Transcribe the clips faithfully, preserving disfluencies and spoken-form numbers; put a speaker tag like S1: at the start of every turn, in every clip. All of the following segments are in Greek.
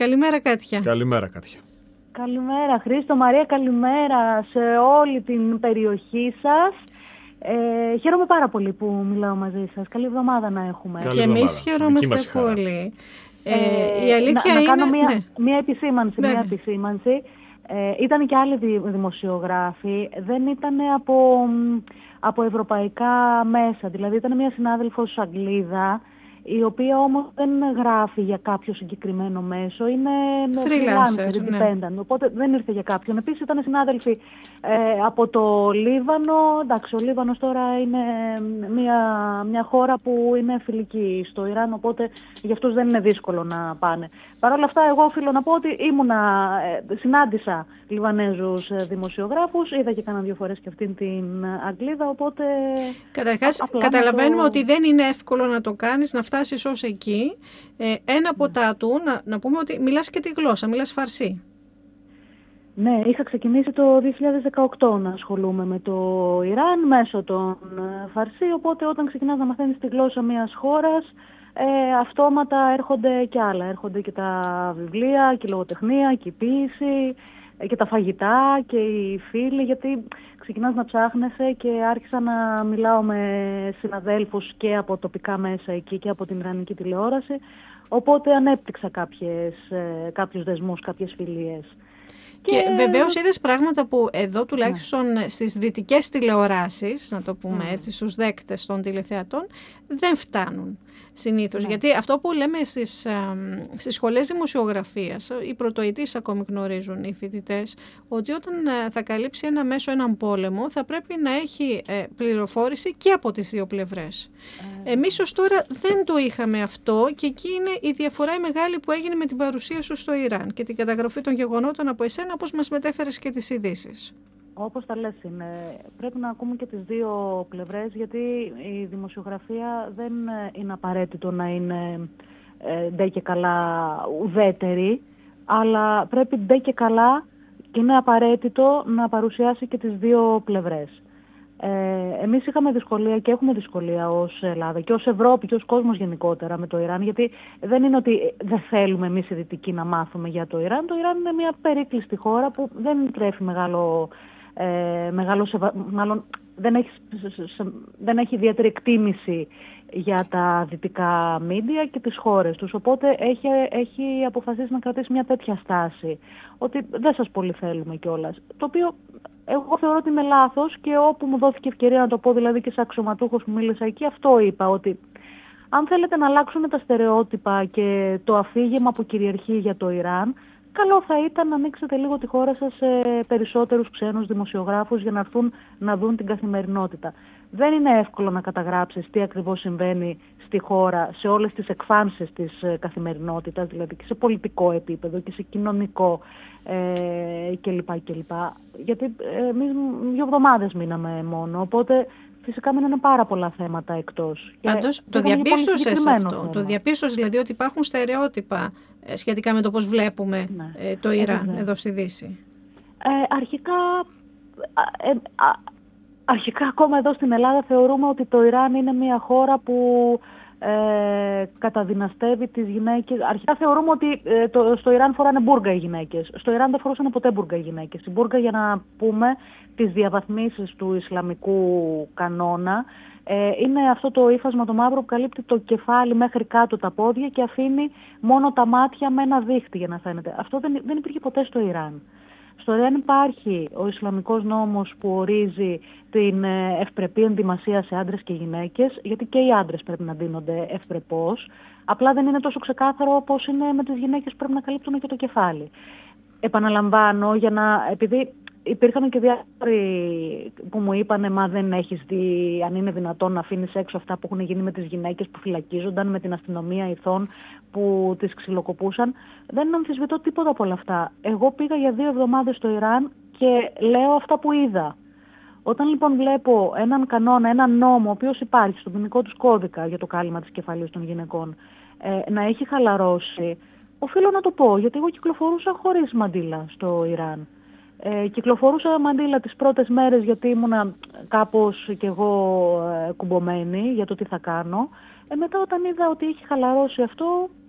S1: Καλημέρα, Κάτια.
S2: Καλημέρα, Κάτια.
S3: Καλημέρα, Χρήστο, Μαρία, καλημέρα σε όλη την περιοχή σας. Ε, χαίρομαι πάρα πολύ που μιλάω μαζί σας. Καλή εβδομάδα να έχουμε.
S2: Καλή
S1: Και εμείς
S2: εβδομάδα.
S1: χαιρόμαστε πολύ. Ε,
S3: Ε,
S1: η αλήθεια
S3: να,
S1: είναι...
S3: να κάνω μία,
S1: ναι.
S3: μία επισήμανση.
S1: Ναι,
S3: μία
S1: ναι.
S3: επισήμανση. Ε, ήταν και άλλοι δη, δημοσιογράφοι. Δεν ήταν από, από ευρωπαϊκά μέσα. Δηλαδή ήταν μία συνάδελφος Αγγλίδα, η οποία όμως δεν γράφει για κάποιο συγκεκριμένο μέσο, είναι
S1: freelancer,
S3: independent, ναι. Οπότε δεν ήρθε για κάποιον. Επίσης ήταν συνάδελφοι ε, από το Λίβανο. Εντάξει, ο Λίβανος τώρα είναι μια, μια χώρα που είναι φιλική στο Ιράν, οπότε για αυτούς δεν είναι δύσκολο να πάνε. Παρ' όλα αυτά, εγώ οφείλω να πω ότι ήμουνα, ε, συνάντησα Λιβανέζους δημοσιογράφους, είδα και κάνα δύο φορές και αυτήν την Αγγλίδα, οπότε...
S1: Καταρχάς,
S3: α,
S1: καταλαβαίνουμε
S3: το...
S1: ότι δεν είναι εύκολο να το κάνεις, να φτάσεις ως εκεί. Ε, ένα από τα του, να, να πούμε ότι μιλάς και τη γλώσσα, μιλάς φαρσί.
S3: Ναι, είχα ξεκινήσει το δύο χιλιάδες δεκαοκτώ να ασχολούμαι με το Ιράν μέσω των φαρσί, οπότε όταν ξεκινάς να μαθαίνεις τη γλώσσα μιας χώρας, ε, αυτόματα έρχονται και άλλα. Έρχονται και τα βιβλία, και η λογοτεχνία, και η ποίηση, και τα φαγητά και οι φίλοι, γιατί ξεκινάς να ψάχνεσαι και άρχισα να μιλάω με συναδέλφους και από τοπικά μέσα εκεί και από την ιρανική τηλεόραση, οπότε ανέπτυξα κάποιες, κάποιους δεσμούς, κάποιες φιλίες.
S1: Και, και βεβαίως είδες πράγματα που εδώ τουλάχιστον ναι. στις δυτικές τηλεοράσεις, να το πούμε ναι. έτσι, στους δέκτες των τηλεθεατών, δεν φτάνουν συνήθως. Ναι. Γιατί αυτό που λέμε στις, α, στις σχολές δημοσιογραφίας, οι πρωτοετής ακόμη γνωρίζουν οι φοιτητές, ότι όταν α, θα καλύψει ένα μέσο έναν πόλεμο, θα πρέπει να έχει ε, πληροφόρηση και από τις δύο πλευρές. Ε, Εμείς ως τώρα δεν το είχαμε αυτό και εκεί είναι η διαφορά η μεγάλη που έγινε με την παρουσία σου στο Ιράν και την καταγραφή των γεγονότων από εσένα, όπως μας μετέφερες και τις ειδήσεις.
S3: Όπως τα λες είναι. Πρέπει να ακούμε και τις δύο πλευρές, γιατί η δημοσιογραφία δεν είναι απαραίτητο να είναι ε, ντε και καλά ουδέτερη, αλλά πρέπει ντε και καλά και είναι απαραίτητο να παρουσιάσει και τις δύο πλευρές. Ε, εμείς είχαμε δυσκολία και έχουμε δυσκολία ως Ελλάδα και ως Ευρώπη και ως κόσμος γενικότερα με το Ιράν, γιατί δεν είναι ότι δεν θέλουμε εμείς οι Δυτικοί να μάθουμε για το Ιράν. Το Ιράν είναι μια περίκλειστη χώρα που δεν τρέφει μεγάλο, ε, μεγάλο σεβα... μάλλον δεν έχει, δεν έχει ιδιαίτερη εκτίμηση για τα δυτικά μίντια και τις χώρες τους. Οπότε έχει, έχει αποφασίσει να κρατήσει μια τέτοια στάση, ότι δεν σας πολύ θέλουμε κιόλας. Το οποίο εγώ θεωρώ ότι είναι λάθος και όπου μου δόθηκε ευκαιρία να το πω, δηλαδή και σε αξιωματούχος που μίλησα εκεί, αυτό είπα, ότι αν θέλετε να αλλάξουν τα στερεότυπα και το αφήγημα που κυριαρχεί για το Ιράν, καλό θα ήταν να ανοίξετε λίγο τη χώρα σας σε περισσότερους ξένους δημοσιογράφους για να έρθουν να δουν την καθημερινότητα. Δεν είναι εύκολο να καταγράψεις τι ακριβώς συμβαίνει στη χώρα σε όλες τις εκφάνσεις της καθημερινότητας, δηλαδή και σε πολιτικό επίπεδο και σε κοινωνικό ε, κλπ. κλπ. Γιατί ε, εμείς δύο εβδομάδες μείναμε μόνο, οπότε φυσικά μείνανε πάρα πολλά θέματα εκτός.
S1: Πάντως το διαπίστωσες αυτό, θέμα. το διαπίστωσες δηλαδή ότι υπάρχουν στερεότυπα ε, σχετικά με το πώς βλέπουμε ναι. ε, το Ιράν ε, εδώ στη Δύση.
S3: Ε, αρχικά... Ε, ε, Αρχικά ακόμα εδώ στην Ελλάδα θεωρούμε ότι το Ιράν είναι μια χώρα που ε, καταδυναστεύει τις γυναίκες. Αρχικά θεωρούμε ότι ε, το, στο Ιράν φοράνε μπούργα οι γυναίκες. Στο Ιράν δεν φορούσαν ποτέ μπούργα οι γυναίκες. Η μπούργα, για να πούμε τις διαβαθμίσεις του Ισλαμικού κανόνα, ε, είναι αυτό το ύφασμα το μαύρο που καλύπτει το κεφάλι μέχρι κάτω τα πόδια και αφήνει μόνο τα μάτια με ένα δίχτυ για να φαίνεται. Αυτό δεν, δεν υπήρχε ποτέ στο Ιράν. Στο Ιράν υπάρχει ο Ισλαμικός νόμος που ορίζει την ευπρεπή ενδυμασία σε άντρες και γυναίκες, γιατί και οι άντρες πρέπει να δίνονται ευπρεπώς. Απλά δεν είναι τόσο ξεκάθαρο όπως είναι με τις γυναίκες που πρέπει να καλύπτουν και το κεφάλι. Επαναλαμβάνω, για να, επειδή υπήρχαν και διάφοροι που μου είπανε «Μα δεν έχεις δει αν είναι δυνατόν να αφήνεις έξω αυτά που έχουν γίνει με τις γυναίκες που φυλακίζονταν, με την αστυνομία ηθών που τις ξυλοκοπούσαν». Δεν αμφισβητώ τίποτα από όλα αυτά. Εγώ πήγα για δύο εβδομάδες στο Ιράν και λέω αυτά που είδα. Όταν λοιπόν βλέπω έναν κανόνα, έναν νόμο, ο οποίος υπάρχει στον ποινικό τους κώδικα για το κάλυμα της κεφαλής των γυναικών, ε, να έχει χαλαρώσει, οφείλω να το πω, γιατί εγώ κυκλοφορούσα χωρίς μαντίλα στο Ιράν. Ε, κυκλοφορούσα μαντίλα τις πρώτες μέρες γιατί ήμουνα κάπως κι εγώ ε, κουμπωμένη για το τι θα κάνω. Ε, μετά όταν είδα ότι έχει χαλαρώσει αυτό,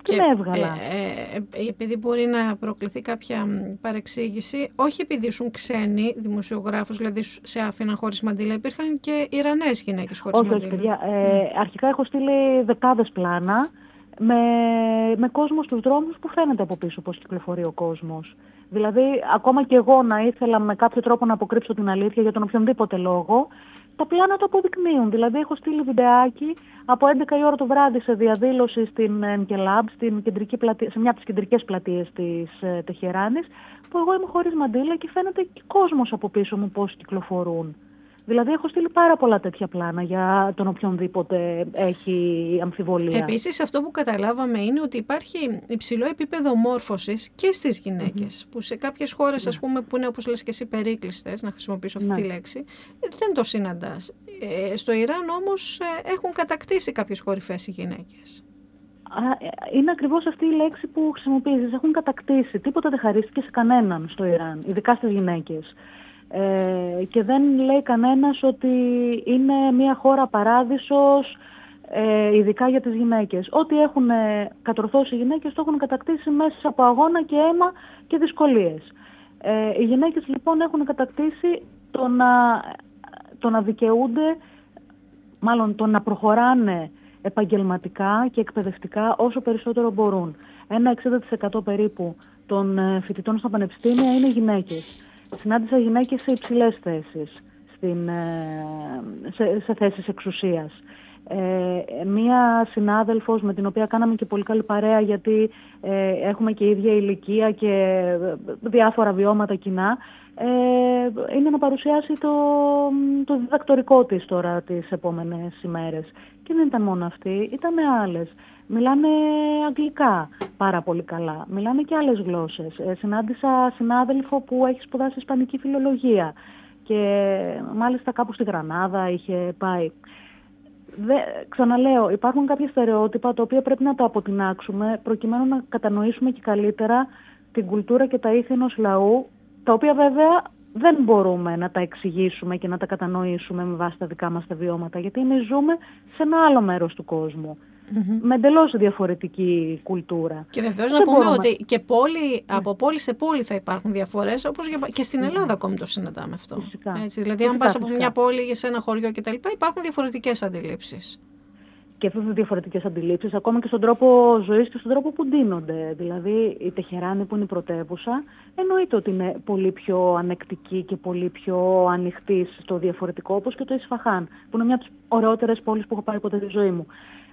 S3: και, και με έβγαλα.
S1: Ε, ε, επειδή μπορεί να προκληθεί κάποια παρεξήγηση, όχι επειδή ήσουν ξένοι δημοσιογράφους, δηλαδή σε άφηναν χωρίς μαντήλα, υπήρχαν και Ιρανές γυναίκες χωρίς
S3: όχι,
S1: μαντήλα.
S3: Όχι, παιδιά. Ε, mm. Αρχικά έχω στείλει δεκάδες πλάνα με, με κόσμο στους δρόμους που φαίνεται από πίσω πώς κυκλοφορεί ο κόσμος. Δηλαδή, ακόμα και εγώ να ήθελα με κάποιο τρόπο να αποκρύψω την αλήθεια για τον οποιονδήποτε λόγο, τα πλάνα το αποδεικνύουν. Δηλαδή, έχω στείλει βιντεάκι από έντεκα η ώρα το βράδυ σε διαδήλωση στην Εγκελάμπ, στην κεντρική πλατεία, σε μια από τις κεντρικές πλατείες της ε, Τεχεράνης, που εγώ είμαι χωρίς μαντήλα και φαίνεται και κόσμος από πίσω μου πώς κυκλοφορούν. Δηλαδή, έχω στείλει πάρα πολλά τέτοια πλάνα για τον οποιονδήποτε έχει αμφιβολία.
S1: Επίσης, αυτό που καταλάβαμε είναι ότι υπάρχει υψηλό επίπεδο μόρφωσης και στις γυναίκες, mm-hmm. που σε κάποιες χώρες, ας πούμε, που είναι, όπως λες και εσύ, περίκλειστες, να χρησιμοποιήσω αυτή mm-hmm. τη λέξη, δεν το συναντάς. Ε, στο Ιράν όμως ε, έχουν κατακτήσει κάποιες κορυφές οι γυναίκες.
S3: Είναι ακριβώς αυτή η λέξη που χρησιμοποιήσεις. Έχουν κατακτήσει. Τίποτα δεν χαρίστηκε σε κανέναν στο Ιράν, ειδικά στις γυναίκες. Ε, και δεν λέει κανένας ότι είναι μια χώρα παράδεισος, ε, ειδικά για τις γυναίκες. Ό,τι έχουν κατορθώσει οι γυναίκες το έχουν κατακτήσει μέσα από αγώνα και αίμα και δυσκολίες. Ε, οι γυναίκες λοιπόν έχουν κατακτήσει το να, το να δικαιούνται, μάλλον το να προχωράνε επαγγελματικά και εκπαιδευτικά όσο περισσότερο μπορούν. Ένα εξήντα τοις εκατό περίπου των φοιτητών στα πανεπιστήμια είναι γυναίκες. Συνάντησα γυναίκες σε υψηλές θέσεις, στην, σε, σε θέσεις εξουσίας. Ε, μία συνάδελφος με την οποία κάναμε και πολύ καλή παρέα, γιατί ε, έχουμε και ίδια ηλικία και διάφορα βιώματα κοινά, ε, είναι να παρουσιάσει το, το διδακτορικό της τώρα τις επόμενες ημέρες. Και δεν ήταν μόνο αυτή, ήταν άλλες. Μιλάνε αγγλικά πάρα πολύ καλά. Μιλάνε και άλλες γλώσσες. Ε, συνάντησα συνάδελφο που έχει σπουδάσει ισπανική φιλολογία και μάλιστα κάπου στη Γρανάδα είχε πάει. Δε, ξαναλέω, υπάρχουν κάποια στερεότυπα τα οποία πρέπει να τα αποτινάξουμε προκειμένου να κατανοήσουμε και καλύτερα την κουλτούρα και τα ήθη ενός λαού, τα οποία βέβαια δεν μπορούμε να τα εξηγήσουμε και να τα κατανοήσουμε με βάση τα δικά μας τα βιώματα, γιατί εμείς ζούμε σε ένα άλλο μέρος του κόσμου. Mm-hmm. Με εντελώς διαφορετική κουλτούρα.
S1: Και βεβαίως να πούμε μπορούμε... ότι και πόλη, από πόλη σε πόλη θα υπάρχουν διαφορές, όπως και στην Ελλάδα mm-hmm. ακόμη το συναντάμε αυτό.
S3: Φυσικά.
S1: Έτσι, δηλαδή, φυσικά, αν πας από φυσικά. μια πόλη σε ένα χωριό κτλ., υπάρχουν διαφορετικές αντιλήψεις.
S3: Και αυτές τις διαφορετικές αντιλήψεις, ακόμα και στον τρόπο ζωής και στον τρόπο που ντύνονται. Δηλαδή, η Τεχεράνη που είναι η πρωτεύουσα, εννοείται ότι είναι πολύ πιο ανεκτική και πολύ πιο ανοιχτή στο διαφορετικό, όπως και το Ισφαχάν, που είναι μια από τις ωραιότερες πόλεις που έχω πάει ποτέ στη ζωή μου.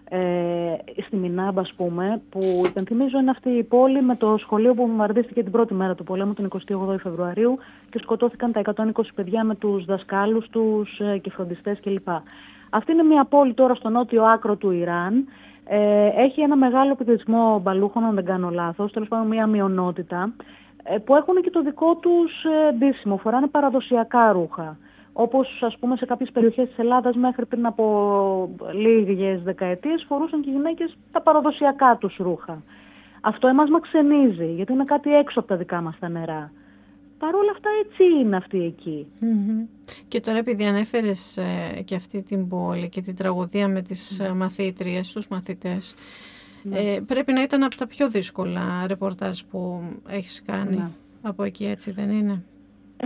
S3: Ε, στη Μινάμπ, ας πούμε, που υπενθυμίζω είναι αυτή η πόλη με το σχολείο που βομβαρδίστηκε την πρώτη μέρα του πολέμου, την εικοστή όγδοη Φεβρουαρίου, και σκοτώθηκαν τα εκατόν είκοσι παιδιά με τους δασκάλους τους ε, και φροντιστές κλπ. Αυτή είναι μια πόλη τώρα στο νότιο άκρο του Ιράν. Ε, έχει ένα μεγάλο πληθυσμό μπαλούχων, αν δεν κάνω λάθος, τέλος πάντων μια μειονότητα, ε, που έχουν και το δικό τους ε, ντύσιμο, φοράνε παραδοσιακά ρούχα. Όπως ας πούμε σε κάποιες περιοχές της Ελλάδας μέχρι πριν από λίγες δεκαετίες φορούσαν και οι γυναίκες τα παραδοσιακά τους ρούχα. Αυτό εμάς μας ξενίζει, γιατί είναι κάτι έξω από τα δικά μας τα νερά. Παρ' όλα αυτά έτσι είναι αυτή εκεί.
S1: Mm-hmm. Και τώρα επειδή ανέφερες ε, και αυτή την πόλη και την τραγωδία με τις mm. μαθήτριες, τους μαθητές, mm. ε, πρέπει να ήταν από τα πιο δύσκολα ρεπορτάζ που έχεις κάνει mm. από εκεί, έτσι δεν είναι?
S3: Ε,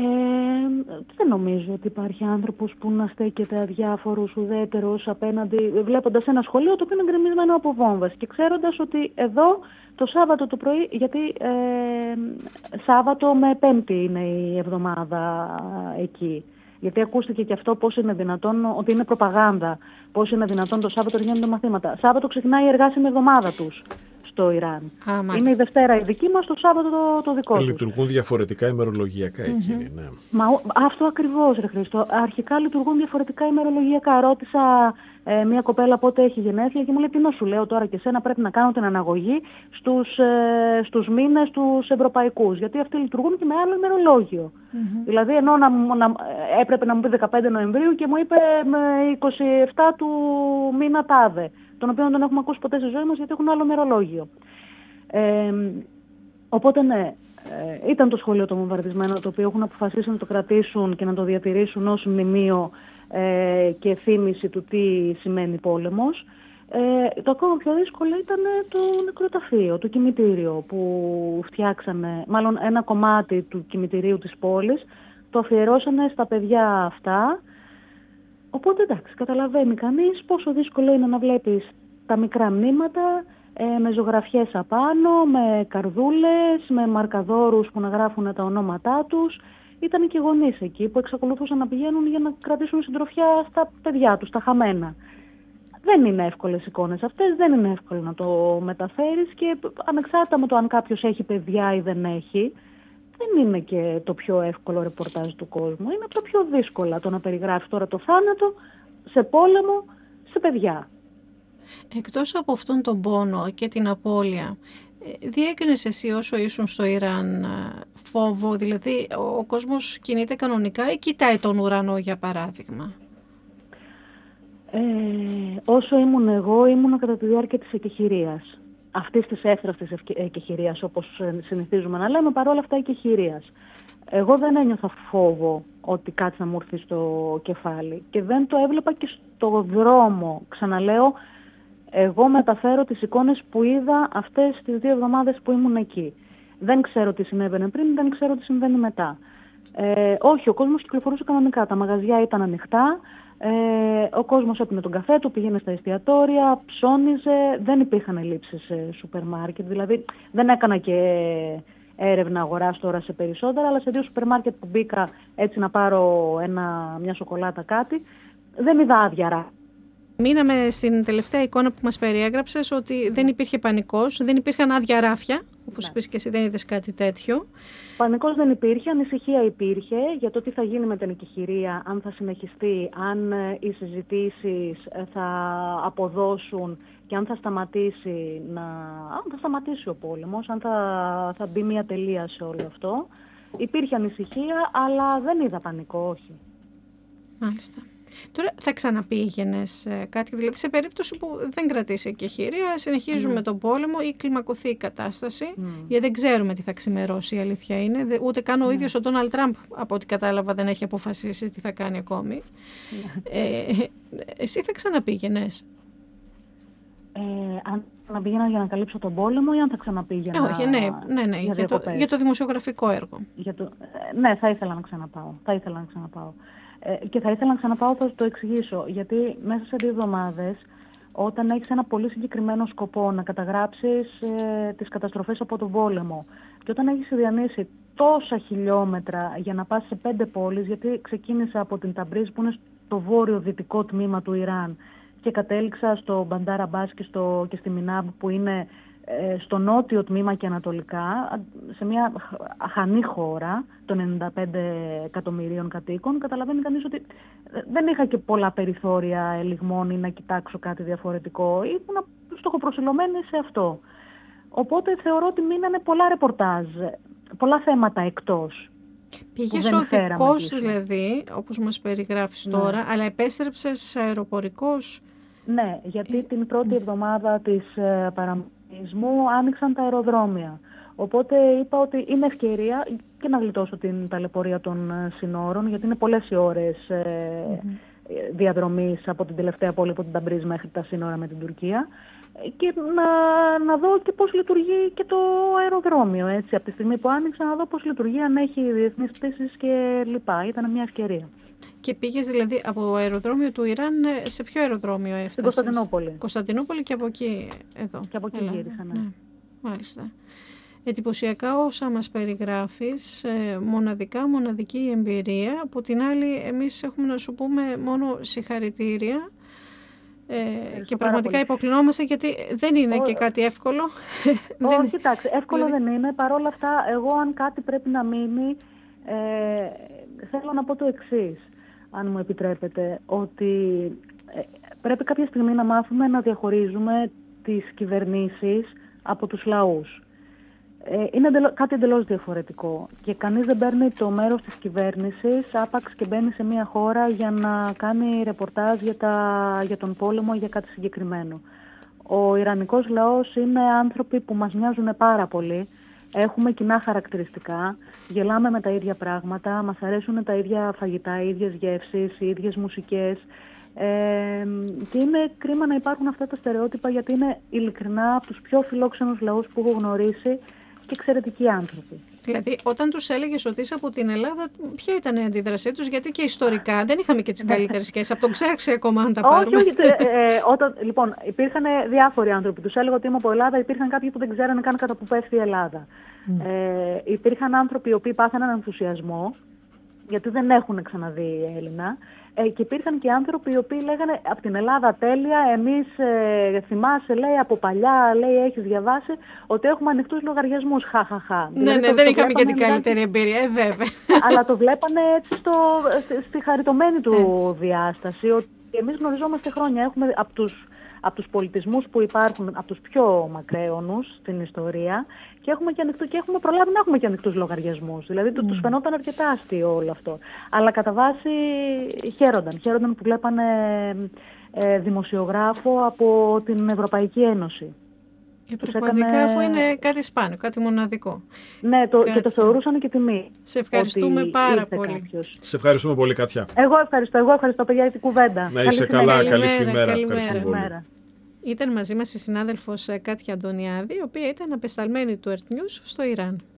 S3: δεν νομίζω ότι υπάρχει άνθρωπος που να στέκεται αδιάφορος, ουδέτερος απέναντι, βλέποντας ένα σχολείο το οποίο είναι γκρεμισμένο από βόμβες και ξέροντας ότι εδώ το Σάββατο το πρωί, γιατί ε, Σάββατο με Πέμπτη είναι η εβδομάδα εκεί. Γιατί ακούστηκε και αυτό πώς είναι δυνατόν, ότι είναι προπαγάνδα, πώς είναι δυνατόν το Σάββατο να γίνονται μαθήματα. Σάββατο ξεκινάει η εργάσιμη εβδομάδα τους στο Ιράν.
S1: Α,
S3: είναι η Δευτέρα η δική μας, το Σάββατο το, το δικό τους.
S2: Λειτουργούν διαφορετικά ημερολογιακά mm-hmm. εκείνοι, ναι.
S3: Μα αυτό ακριβώς, ρε Χρήστο. Αρχικά λειτουργούν διαφορετικά ημερολογιακά. Ρώτησα ε, μια κοπέλα πότε έχει γενέθλια και μου λέει τι να σου λέω τώρα και εσένα πρέπει να κάνω την αναγωγή στους, ε, στους μήνες τους ευρωπαϊκούς. Γιατί αυτοί λειτουργούν και με άλλο ημερολόγιο. Mm-hmm. Δηλαδή ενώ να, να, έπρεπε να μου πει δεκαπέντε Νοεμβρίου και μου είπε με είκοσι επτά του μήνα τάδε, τον οποίο δεν τον έχουμε ακούσει ποτέ στη ζωή μας γιατί έχουν άλλο ημερολόγιο. Ε, οπότε ναι, ε, ήταν το σχολείο το βομβαρδισμένο, το οποίο έχουν αποφασίσει να το κρατήσουν και να το διατηρήσουν ως μνημείο ε, και θύμιση του τι σημαίνει πόλεμος. Ε, το ακόμα πιο δύσκολο ήταν το νεκροταφείο, το κημητήριο που φτιάξανε, μάλλον ένα κομμάτι του κημητηρίου της πόλης, το αφιερώσανε στα παιδιά αυτά. Οπότε εντάξει, καταλαβαίνει κανείς πόσο δύσκολο είναι να βλέπεις τα μικρά μνήματα ε, με ζωγραφιές απάνω, με καρδούλες, με μαρκαδόρους που να γράφουν τα ονόματά τους. Ήταν και γονείς εκεί που εξακολουθούσαν να πηγαίνουν για να κρατήσουν συντροφιά στα παιδιά τους, τα χαμένα. Δεν είναι εύκολες εικόνες αυτές, δεν είναι εύκολο να το μεταφέρεις και ανεξάρτητα με το αν κάποιος έχει παιδιά ή δεν έχει, δεν είναι και το πιο εύκολο ρεπορτάζ του κόσμου. Είναι από τα πιο δύσκολα το να περιγράφει τώρα το θάνατο σε πόλεμο, σε παιδιά.
S1: Εκτός από αυτόν τον πόνο και την απώλεια, διέκρινες εσύ όσο ήσουν στο Ιράν φόβο, δηλαδή ο κόσμος κινείται κανονικά ή κοιτάει τον ουρανό για παράδειγμα?
S3: Ε, όσο ήμουν εγώ, ήμουν κατά τη διάρκεια της εκεχηρίας. Αυτής της εύθραυστης εκεχηρίας, όπως συνηθίζουμε να λέμε, παρόλα αυτά εκεχηρίας. Εγώ δεν ένιωθα φόβο ότι κάτι θα μου έρθει στο κεφάλι και δεν το έβλεπα και στο δρόμο. Ξαναλέω, εγώ μεταφέρω τις εικόνες που είδα αυτές τις δύο εβδομάδες που ήμουν εκεί. Δεν ξέρω τι συνέβαινε πριν, δεν ξέρω τι συμβαίνει μετά. Ε, όχι, ο κόσμος κυκλοφορούσε κανονικά, τα μαγαζιά ήταν ανοιχτά. Ε, ο κόσμος έπινε τον καφέ του, πήγαινε στα εστιατόρια, ψώνιζε, δεν υπήρχαν ελλείψεις σε σούπερ μάρκετ, δηλαδή δεν έκανα και έρευνα αγοράς τώρα σε περισσότερα, αλλά σε δύο σούπερ μάρκετ που μπήκα έτσι να πάρω ένα, μια σοκολάτα κάτι, δεν είδα άδεια.
S1: Μείναμε στην τελευταία εικόνα που μας περιέγραψες ότι δεν υπήρχε πανικός, δεν υπήρχαν άδεια ράφια, όπως είπες και εσύ δεν είδες κάτι τέτοιο.
S3: Πανικός δεν υπήρχε, ανησυχία υπήρχε για το τι θα γίνει με την εκεχηρία, αν θα συνεχιστεί, αν οι συζητήσεις θα αποδώσουν και αν θα σταματήσει, να... αν θα σταματήσει ο πόλεμος, αν θα, θα μπει μια τελεία σε όλο αυτό. Υπήρχε ανησυχία, αλλά δεν είδα πανικό, όχι.
S1: Μάλιστα. Τώρα θα ξαναπήγαινες κάτι, δηλαδή σε περίπτωση που δεν κρατήσει εκεχηρία, συνεχίζουμε mm. τον πόλεμο ή κλιμακωθεί η κατάσταση, mm. γιατί δεν ξέρουμε τι θα ξημερώσει, η αλήθεια είναι, ούτε καν ο mm. ίδιος ο Ντόναλντ Τραμπ, από ό,τι κατάλαβα, δεν έχει αποφασίσει τι θα κάνει ακόμη. Mm. Ε, εσύ θα ξαναπήγαινες?
S3: Ε, αν θα πήγαινα για να καλύψω τον πόλεμο ή αν θα ξαναπήγαινα?
S1: Ε, όχι, ναι, ναι, ναι, για, για, το, για το δημοσιογραφικό έργο.
S3: Για το, ε, ναι, θα ήθελα να ξαναπάω. Θα ήθελα να ξαναπάω. Ε, και θα ήθελα να ξαναπάω, θα το εξηγήσω. Γιατί μέσα σε δύο εβδομάδες, όταν έχεις ένα πολύ συγκεκριμένο σκοπό να καταγράψεις ε, τις καταστροφές από τον πόλεμο και όταν έχεις διανύσει τόσα χιλιόμετρα για να πας σε πέντε πόλεις, γιατί ξεκίνησα από την Ταμπρίζ που είναι στο βόρειο-δυτικό τμήμα του Ιράν και κατέληξα στο Μπαντάρ Αμπάς και, στο, και στη Μινάμπ που είναι ε, στο νότιο τμήμα και ανατολικά, σε μια αχανή χώρα των ενενήντα πέντε εκατομμυρίων κατοίκων, καταλαβαίνει κανείς ότι δεν είχα και πολλά περιθώρια ελιγμών ή να κοιτάξω κάτι διαφορετικό. Ήμουν στοχοπροσιλωμένη σε αυτό. Οπότε θεωρώ ότι μείνανε πολλά ρεπορτάζ, πολλά θέματα εκτός.
S1: Πήγες οδικός δηλαδή, όπως μας περιγράφεις ναι. τώρα, αλλά επέστρεψες αεροπορικός?
S3: Ναι, γιατί την πρώτη εβδομάδα της ε, παραμονισμού άνοιξαν τα αεροδρόμια. Οπότε είπα ότι είναι ευκαιρία και να γλιτώσω την ταλαιπωρία των ε, συνόρων, γιατί είναι πολλές οι ώρες ε, mm-hmm. διαδρομής από την τελευταία πόλη, από την Ταμπρίζ μέχρι τα σύνορα με την Τουρκία. Και να, να δω και πώς λειτουργεί και το αεροδρόμιο, έτσι, από τη στιγμή που άνοιξα, να δω πώς λειτουργεί, αν έχει διεθνείς πτήσεις και λοιπά. Ήταν μια ευκαιρία.
S1: Και πήγες δηλαδή από αεροδρόμιο του Ιράν, σε ποιο αεροδρόμιο έφτασες?
S3: Στην Κωνσταντινούπολη.
S1: Κωνσταντινούπολη και από εκεί εδώ.
S3: Και από εκεί Έλα, γύρισα, ναι. ναι.
S1: Μάλιστα. Εντυπωσιακά όσα μας περιγράφεις, ε, μοναδικά, μοναδική η εμπειρία. Από την άλλη, εμείς έχουμε να σου πούμε μόνο συγχαρητήρια. Ε, και πραγματικά υποκλεινόμαστε γιατί δεν είναι Ό, και κάτι εύκολο.
S3: Όχι, κοιτάξτε, εύκολο δηλαδή... δεν είναι. Παρ' όλα αυτά, εγώ αν κάτι πρέπει να μείνει, ε, θέλω να πω το εξής, αν μου επιτρέπετε, ότι ε, πρέπει κάποια στιγμή να μάθουμε να διαχωρίζουμε τις κυβερνήσεις από τους λαούς. Ε, είναι εντελώς, κάτι εντελώς διαφορετικό και κανείς δεν παίρνει το μέρος της κυβέρνησης άπαξ και μπαίνει σε μια χώρα για να κάνει ρεπορτάζ για, τα, για τον πόλεμο, για κάτι συγκεκριμένο. Ο Ιρανικός λαός είναι άνθρωποι που μας μοιάζουν πάρα πολύ. Έχουμε κοινά χαρακτηριστικά, γελάμε με τα ίδια πράγματα, μας αρέσουν τα ίδια φαγητά, οι ίδιες γεύσεις, οι ίδιες μουσικές. Ε, και είναι κρίμα να υπάρχουν αυτά τα στερεότυπα, γιατί είναι ειλικρινά από τους πιο φιλόξενους λαούς που έχω γνωρίσει και εξαιρετικοί άνθρωποι.
S1: Δηλαδή, όταν τους έλεγες ότι είσαι από την Ελλάδα, ποια ήταν η αντίδρασή τους? Γιατί και ιστορικά δεν είχαμε και τις καλύτερες σχέσεις. Από τον Ξέρξη ακόμα, αν τα πάρουμε.
S3: Όχι, όχι. Ε, όταν, λοιπόν, υπήρχαν διάφοροι άνθρωποι. Τους έλεγα ότι είμαι από Ελλάδα. Υπήρχαν κάποιοι που δεν ξέρανε καν κατά που πέφτει η Ελλάδα. Mm. Ε, υπήρχαν άνθρωποι οι οποίοι πάθαιναν ενθουσιασμό, γιατί δεν έχουν ξαναδεί Έλληνα. Ε, και υπήρχαν και άνθρωποι οι οποίοι λέγανε από την Ελλάδα τέλεια, εμείς ε, θυμάσαι, λέει, από παλιά, λέει, έχεις διαβάσει ότι έχουμε ανοιχτούς λογαριασμούς, χαχαχα.
S1: Ναι, δηλαδή, ναι, το, δεν το είχαμε και την καλύτερη εμπειρία, ε, βέβαια.
S3: Αλλά το βλέπανε έτσι στο, στη, στη χαριτωμένη του έτσι. διάσταση, ότι εμείς γνωριζόμαστε χρόνια, έχουμε από τους, από τους πολιτισμούς που υπάρχουν, από τους πιο μακραίωνους στην ιστορία, και έχουμε, και ανοιχτού, και έχουμε προλάβει να έχουμε και ανοιχτούς λογαριασμούς. Δηλαδή mm. τους φαινόταν αρκετά αστείο όλο αυτό. Αλλά κατά βάση χαίρονταν. Χαίρονταν που βλέπανε ε, δημοσιογράφο από την Ευρωπαϊκή Ένωση.
S1: Και πραγματικά έκανε... αφού είναι κάτι σπάνιο, κάτι μοναδικό.
S3: Ναι, το, κάτι... και το θεωρούσαν και τιμή.
S1: Σε ευχαριστούμε πάρα πολύ.
S2: Κάποιος. Σε ευχαριστούμε πολύ, Κατιά.
S3: Εγώ ευχαριστώ, εγώ ευχαριστώ παιδιά για την κουβέντα.
S2: Να είσαι καλά, καλή, καλή σου ημέρα.
S1: Καλημέρα. Ήταν μαζί μας η συνάδελφος Κάτια Αντωνιάδη, η οποία ήταν απεσταλμένη του Earth News στο Ιράν.